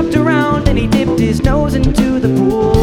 looked around and he dipped his nose into the pool.